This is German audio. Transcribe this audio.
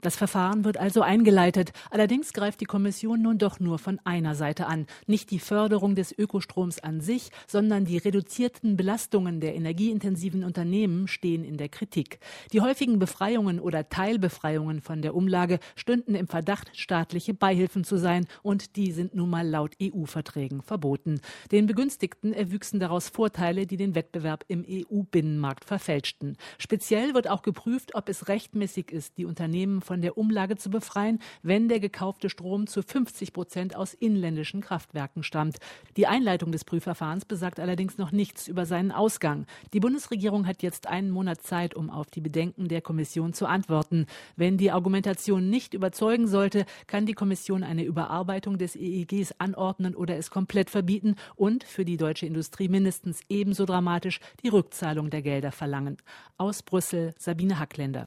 Das Verfahren wird also eingeleitet. Allerdings greift die Kommission nun doch nur von einer Seite an. Nicht die Förderung des Ökostroms an sich, sondern die reduzierten Belastungen der energieintensiven Unternehmen stehen in der Kritik. Die häufigen Befreiungen oder Teilbefreiungen von der Umlage stünden im Verdacht, staatliche Beihilfen zu sein, und die sind nun mal laut EU-Verträgen verboten. Den Begünstigten erwüchsen daraus Vorteile, die den Wettbewerb im EU-Binnenmarkt verfälschten. Speziell wird auch geprüft, ob es rechtmäßig ist, die Unternehmen von der Umlage zu befreien, wenn der gekaufte Strom zu 50% aus inländischen Kraftwerken stammt. Die Einleitung des Prüfverfahrens besagt allerdings noch nichts über seinen Ausgang. Die Bundesregierung hat jetzt einen Monat Zeit, um auf die Bedenken der Kommission zu antworten. Wenn die Argumentation nicht überzeugen sollte, kann die Kommission eine Überarbeitung des EEGs anordnen oder es komplett verbieten und, für die deutsche Industrie mindestens ebenso dramatisch, die Rückzahlung der Gelder verlangen. Aus Brüssel, Sabine Hackländer.